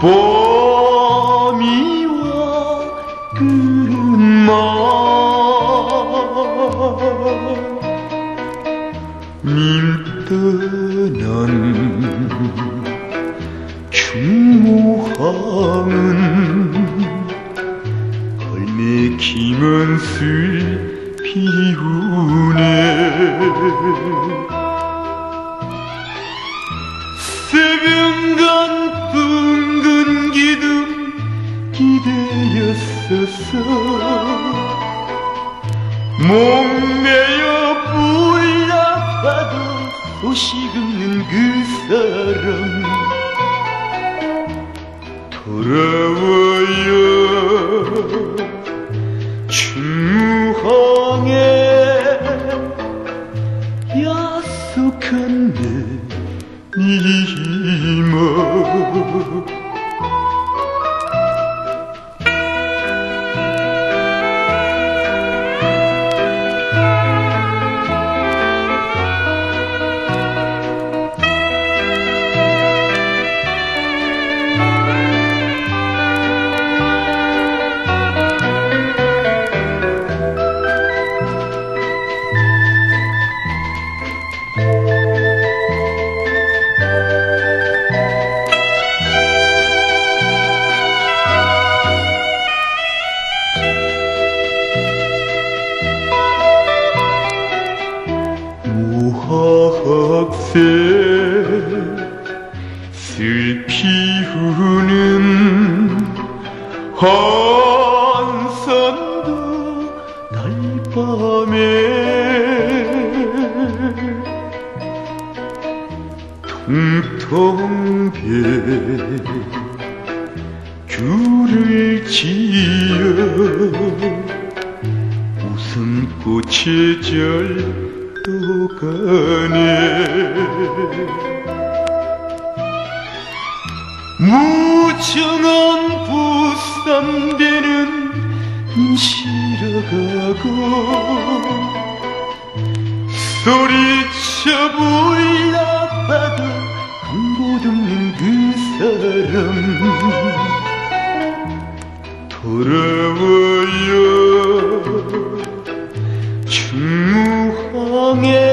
봄이 와 끝만 님 떠난 충무항은 헐매 김은슬 피우네 새벽간 둥근 기둥 기대었어서 목매여 불러봐도 소식 없는 그 사람 돌아와요 충무항에 약속한 내 이모 모학새 슬피우는 한산도 달밤에 통통배 귤을 지어 웃음꽃의 절 가네 무정한 부산대는 실어가고 소리쳐 불러봐도 한 곳 없는 그 사람 돌아와요 충무항에